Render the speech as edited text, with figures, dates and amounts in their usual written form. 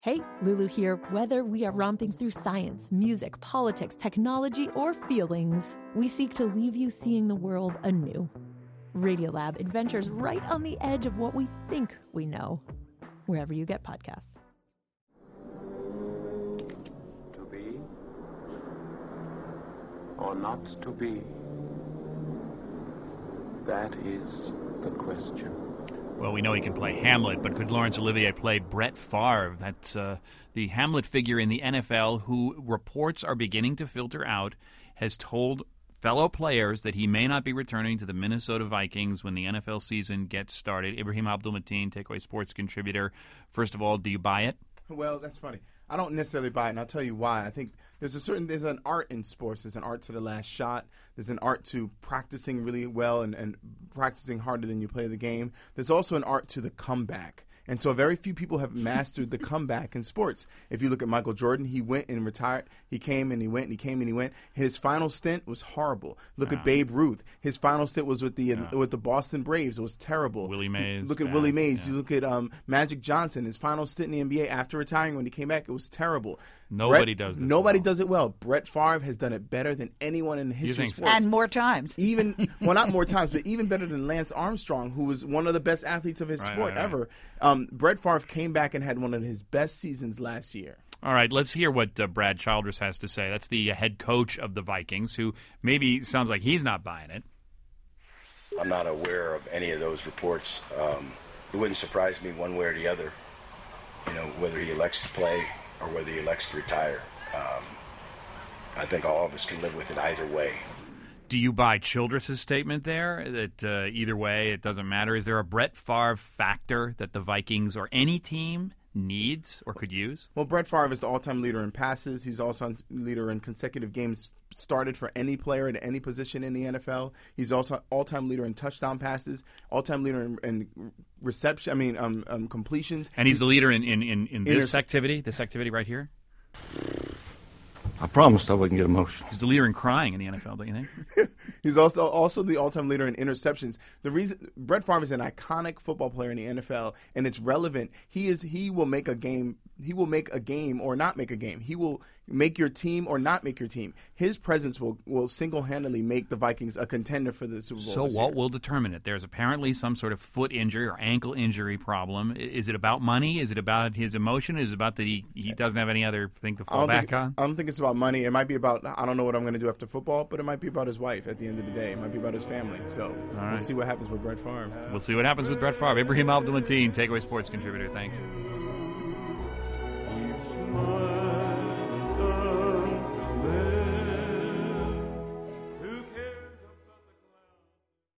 Hey, Lulu here. Whether we are romping through science, music, politics, technology, or feelings, we seek to leave you seeing the world anew. Radiolab adventures right on the edge of what we think we know, wherever you get podcasts. To be or not to be? That is the question. Well, we know he can play Hamlet, but could Laurence Olivier play Brett Favre? That's the Hamlet figure in the NFL who reports are beginning to filter out, has told fellow players that he may not be returning to the Minnesota Vikings when the NFL season gets started. Ibrahim Abdul-Mateen, Takeaway Sports contributor. First of all, do you buy it? Well, that's funny. I don't necessarily buy it, and I'll tell you why. I think there's an art in sports. There's an art to the last shot. There's an art to practicing really well and practicing harder than you play the game. There's also an art to the comeback. And so very few people have mastered the comeback in sports. If you look at Michael Jordan, he went and retired. He came and he went and he came and he went. His final stint was horrible. Look at Babe Ruth. His final stint was with the Boston Braves. It was terrible. Willie Mays. Look at Willie Mays. You look at Magic Johnson. His final stint in the NBA after retiring, when he came back, it was terrible. Nobody does it well. Brett Favre has done it better than anyone in the history of sports. And more times. Not more times, but even better than Lance Armstrong, who was one of the best athletes of his sport ever. Brett Favre came back and had one of his best seasons last year. All right, let's hear what Brad Childress has to say. That's the head coach of the Vikings, who maybe sounds like he's not buying it. I'm not aware of any of those reports. It wouldn't surprise me one way or the other, whether he elects to play or whether he elects to retire. I think all of us can live with it either way. Do you buy Childress's statement there that either way it doesn't matter? Is there a Brett Favre factor that the Vikings or any team needs or could use? Well, Brett Favre is the all-time leader in passes. He's also leader in consecutive games started for any player at any position in the NFL. He's also all-time leader in touchdown passes, all-time leader in reception. Completions. And he's the leader in this activity right here. I promised I wouldn't get emotional. He's the leader in crying in the NFL, don't you think? He's also the all-time leader in interceptions. The reason Brett Favre is an iconic football player in the NFL, and it's relevant. He will make a game. He will make a game or not make a game. He will make your team or not make your team. His presence will single-handedly make the Vikings a contender for the Super Bowl. So what will determine it? There's apparently some sort of foot injury or ankle injury problem. Is it about money? Is it about his emotion? Is it about that he doesn't have any other thing to fall back on? I don't think it's about money. It might be about, I don't know what I'm going to do after football, but it might be about his wife at the end of the day. It might be about his family. So We'll see what happens with Brett Favre. We'll see what happens with Brett Favre. Ibrahim Abdul-Mateen, Takeaway Sports contributor. Thanks.